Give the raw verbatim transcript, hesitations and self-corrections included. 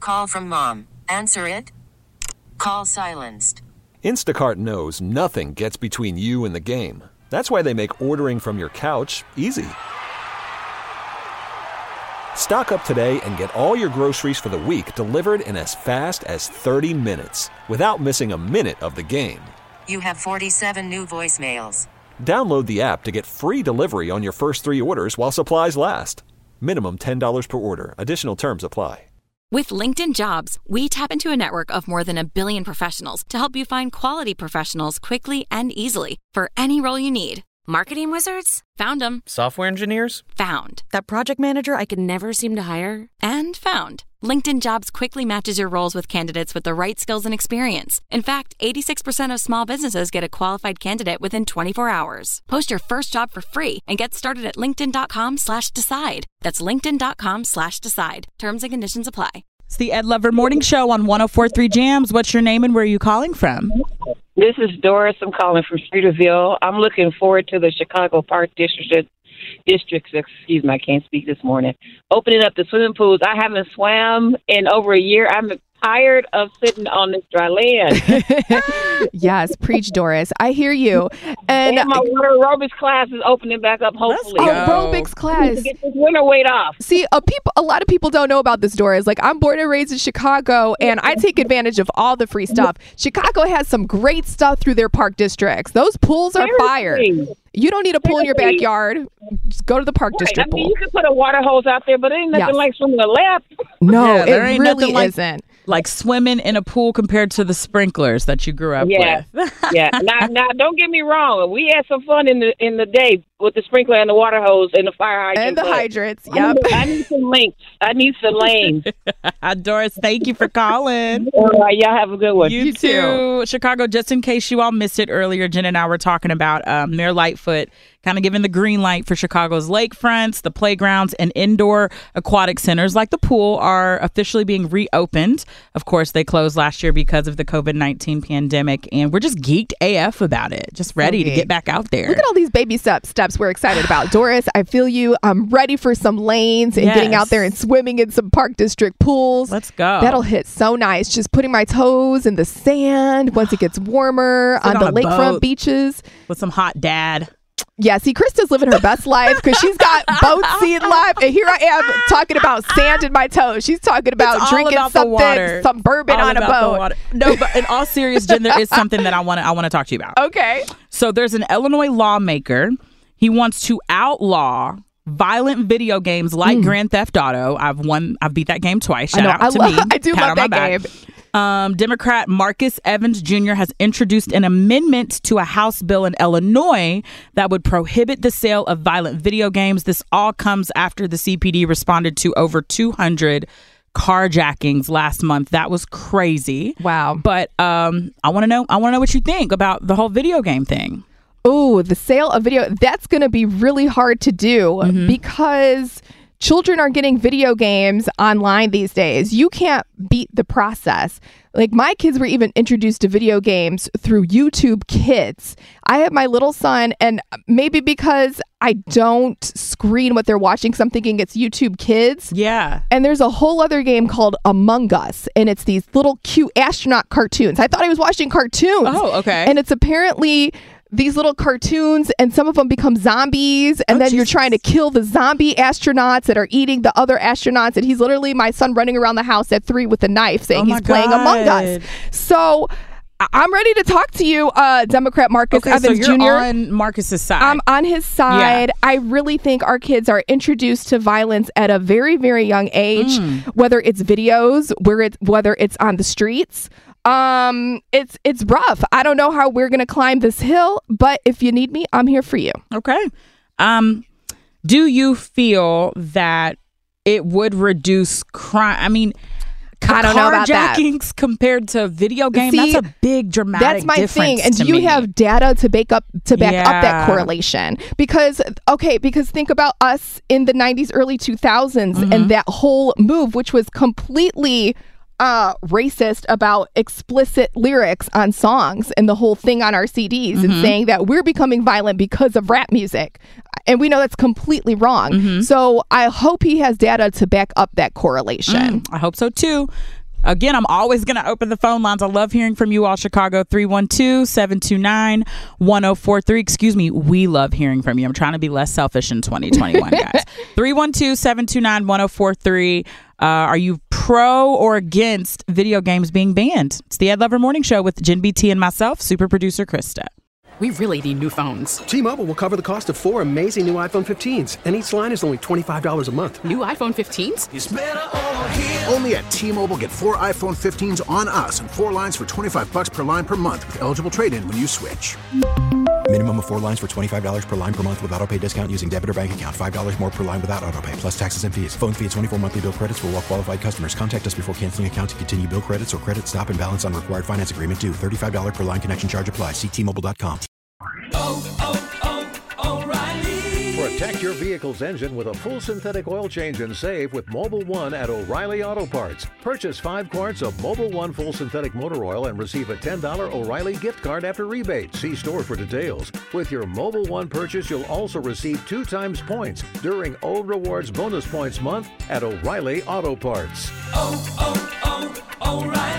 Call from mom. Answer it. Call silenced. Instacart knows nothing gets between you and the game. That's why they make ordering from your couch easy. Stock up today and get all your groceries for the week delivered in as fast as thirty minutes without missing a minute of the game. You have forty-seven new voicemails. Download the app to get free delivery on your first three orders while supplies last. Minimum ten dollars per order. Additional terms apply. With LinkedIn Jobs, we tap into a network of more than a billion professionals to help you find quality professionals quickly and easily for any role you need. Marketing wizards? Found them. Software engineers? Found. That project manager I could never seem to hire? And found. LinkedIn Jobs quickly matches your roles with candidates with the right skills and experience. In fact, eighty-six percent of small businesses get a qualified candidate within twenty-four hours. Post your first job for free and get started at linkedin.com slash decide. That's linkedin.com slash decide. Terms and conditions apply. It's the Ed Lover Morning Show on one oh four point three Jams. What's your name and where are you calling from? This is Doris. I'm calling from Streeterville. I'm looking forward to the Chicago Park District, districts, excuse me, I can't speak this morning, opening up the swimming pools. I haven't swam in over a year. I'm tired of sitting on this dry land. Yes, preach, Doris. I hear you. And, and my water aerobics class is opening back up, hopefully. Aerobics class. To get this winter weight off. See, a, people, a lot of people don't know about this, Doris. Like, I'm born and raised in Chicago, and I take advantage of all the free stuff. Chicago has some great stuff through their park districts. Those pools are fire. You don't need a pool in your backyard. Just go to the park right. district I mean, pool. you can put a water hose out there, but it ain't nothing yes. like swimming a lap. No, yeah, there it ain't really like, isn't. Like swimming in a pool compared to the sprinklers that you grew up yeah. with. yeah. Now, now, don't get me wrong. We had some fun in the in the day with the sprinkler and the water hose and the fire hydrant. And the hydrants. Yep. I need, I need some links. I need some lanes. Doris, thank you for calling. All right, y'all have a good one. You, You too. too. Chicago, just in case you all missed it earlier, Jen and I were talking about um, Mayor Lightfoot kind of giving the green light for Chicago's lakefronts, the playgrounds, and indoor aquatic centers like the pool are officially being reopened. Of course, they closed last year because of the covid nineteen pandemic, and we're just geeked A F about it. Just ready Okay. to get back out there. Look at all these baby steps steps we're excited about. Doris, I feel you. I'm ready for some lanes and Yes. getting out there and swimming in some park district pools. Let's go. That'll hit so nice. Just putting my toes in the sand once it gets warmer Sit on on the a lakefront boat. beaches. With some hot dad. Yeah, see, Krista's living her best life because she's got boat seat life. And here I am talking about sand in my toes. She's talking about It's all drinking about the something, water. some bourbon All on a about the boat. water. No, but in all serious, Jen, there is something that I want to I want to talk to you about. Okay. So there's an Illinois lawmaker. He wants to outlaw violent video games like mm. Grand Theft Auto. I've won. I've beat that game twice. Shout I know, out I to love, me. I do Pat love on my that back. game. Um, Democrat Marcus Evans Junior has introduced an amendment to a House bill in Illinois that would prohibit the sale of violent video games. This all comes after the C P D responded to over two hundred carjackings last month. That was crazy. Wow. But um, I want to know. I want to know what you think about the whole video game thing. Oh, the sale of video, that's going to be really hard to do mm-hmm. because children are getting video games online these days. You can't beat the process. Like, my kids were even introduced to video games through YouTube Kids. I have my little son, and maybe because I don't screen what they're watching, because I'm thinking it's YouTube Kids. Yeah. And there's a whole other game called Among Us, and it's these little cute astronaut cartoons. I thought I was watching cartoons. Oh, okay. And it's apparently these little cartoons, and some of them become zombies, and oh, then Jesus. you're trying to kill the zombie astronauts that are eating the other astronauts. And he's literally my son running around the house at three with a knife saying oh he's playing God. Among Us. So I- I'm ready to talk to you, uh, Democrat Marcus okay, Evans so you're Junior on Marcus's side. I'm on his side. Yeah. I really think our kids are introduced to violence at a very, very young age, Mm. whether it's videos, where it's, whether it's on the streets. Um, it's it's rough. I don't know how we're gonna climb this hill, but if you need me, I'm here for you. Okay. Um, do you feel that it would reduce crime? I mean, I don't know about that. Carjackings compared to video game, See, that's a big dramatic That's my difference thing. And to do you me. have data to back up to back Yeah. up that correlation? Because okay, because think about us in the nineties, early two thousands, Mm-hmm. and that whole move, which was completely uh, racist about explicit lyrics on songs and the whole thing on our C Ds mm-hmm. and saying that we're becoming violent because of rap music. And we know that's completely wrong. Mm-hmm. So I hope he has data to back up that correlation. Mm, I hope so too. Again, I'm always going to open the phone lines. I love hearing from you all, Chicago. three one two, seven two nine, one oh four three. Excuse me. We love hearing from you. I'm trying to be less selfish in twenty twenty-one, guys. three one two, seven two nine, one oh four three. Uh, are you pro or against video games being banned? It's the Ed Lover Morning Show with Jen B T and myself, super producer Krista. We really need new phones. T-Mobile will cover the cost of four amazing new iPhone fifteens, and each line is only twenty-five dollars a month. New iPhone fifteens? It's better over here. Only at T-Mobile, get four iPhone fifteens on us and four lines for twenty-five dollars per line per month with eligible trade-in when you switch. Minimum of four lines for twenty-five dollars per line per month with autopay discount using debit or bank account. five dollars more per line without autopay, plus taxes and fees. Phone fee at twenty-four monthly bill credits for well-qualified customers. Contact us before canceling account to continue bill credits or credit stop and balance on required finance agreement due. thirty-five dollars per line connection charge applies. See T Mobile dot com. Oh, oh, oh, O'Reilly. Protect your vehicle's engine with a full synthetic oil change and save with Mobil one at O'Reilly Auto Parts. Purchase five quarts of Mobil one full synthetic motor oil and receive a ten dollars O'Reilly gift card after rebate. See store for details. With your Mobil one purchase, you'll also receive two times points during O Rewards Bonus Points Month at O'Reilly Auto Parts. Oh, oh, oh, O'Reilly.